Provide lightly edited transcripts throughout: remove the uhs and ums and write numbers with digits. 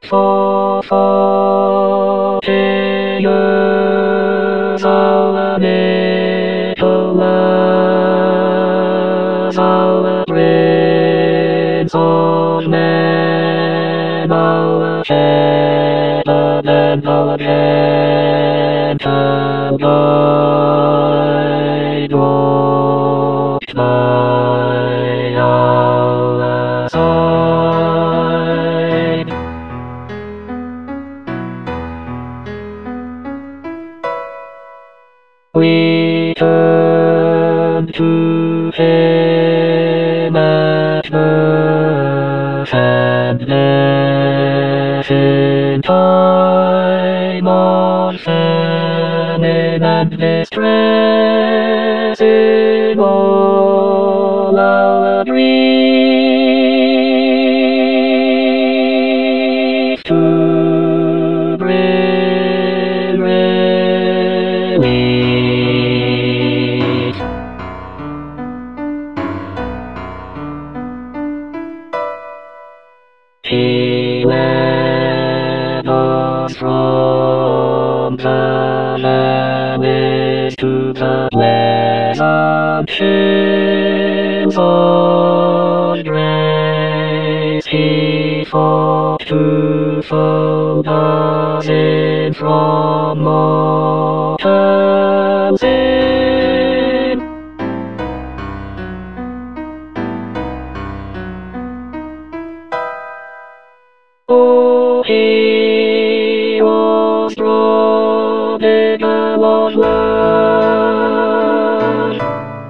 For 40 years our Nicholas, our Prince of Men, our shepherd and our gentle guide, walked by our side. We turned to him at birth and death, in time of famine and distress, in all our grief to bring relief. He led us from the valleys to the pleasant hills of grace. He fought to fold us in from mortal sin. Oh, he was prodigal of love,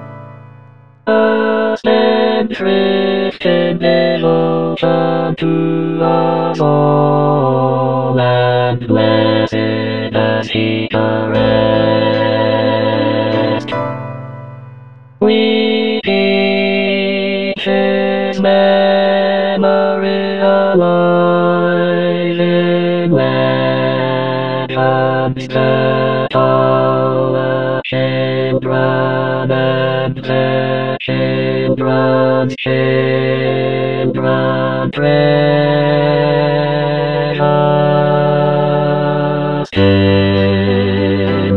a spendthrift in devotion to us all, and blessed as he caressed. We keep his memory alive in legends that our children and their children's children treasure still.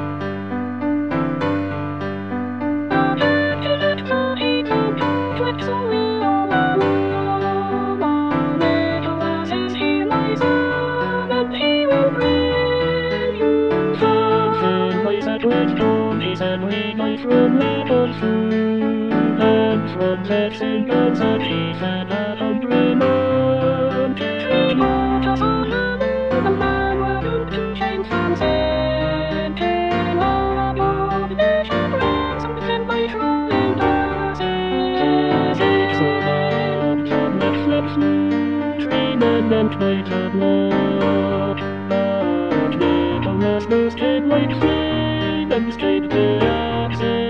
He said we might from little food, and from vexing birds that he fed 100 men. He brought us on the moon, and man were doomed to change from sin, till all aboard the ship ransomed him by rolling the sea. Six of them let flip through, 3 men meant might have lost, but Nicholas boasted white flame and stayed the axis.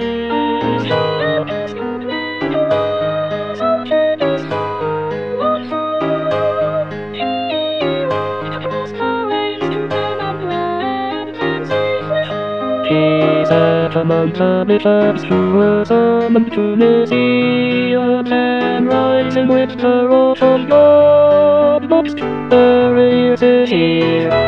He sat among the bishops who were summoned to Lyceum, and rising with the wrath of God, lost the race is here.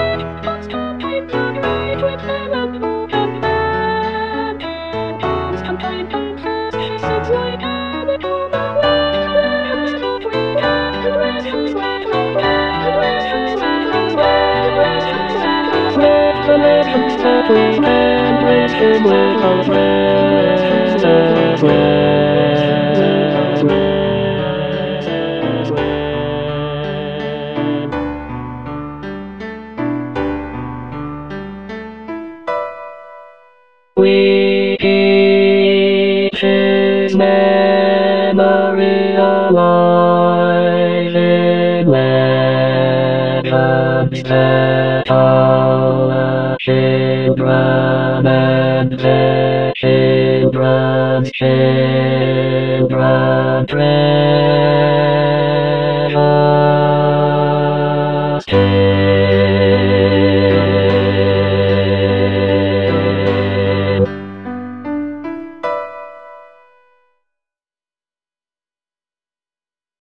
The legends that we can praise him with our prayers as well. We keep his memory alive in legends that our children and their children's children treasure still.